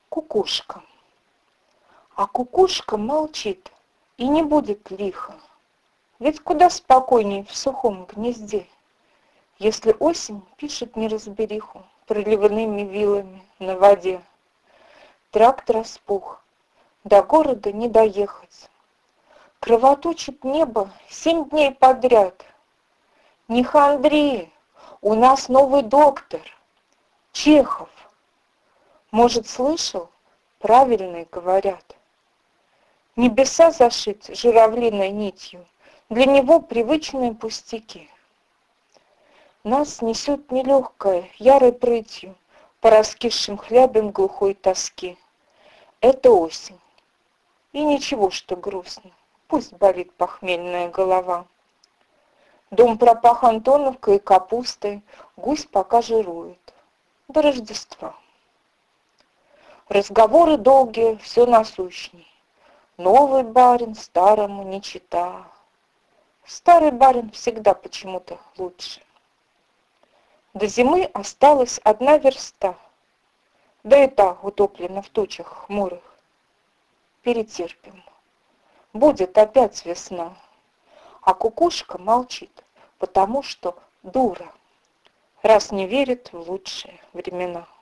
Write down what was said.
Кукушка. А кукушка молчит и не будет лихо. Ведь куда спокойней в сухом гнезде, если осень пишет неразбериху проливными вилами на воде. Тракт распух, до города не доехать. Кровоточит небо 7 дней подряд. Не хандри, у нас новый доктор, Чехов. Может, слышал? Правильно говорят. Небеса зашить журавлиной нитью, для него привычные пустяки. Нас несет нелегкая, ярой прытью, по раскисшим хлябям глухой тоски. Это осень. И ничего, что грустно, пусть болит похмельная голова. Дом пропах Антоновкой и капустой, гусь пока жирует. До Рождества. Разговоры долгие, все насущней. Новый барин старому не чита. Старый барин всегда почему-то лучше. До зимы осталась 1 верста, да и та утоплена в тучах хмурых. Перетерпим. Будет опять весна. А кукушка молчит, потому что дура, раз не верит в лучшие времена.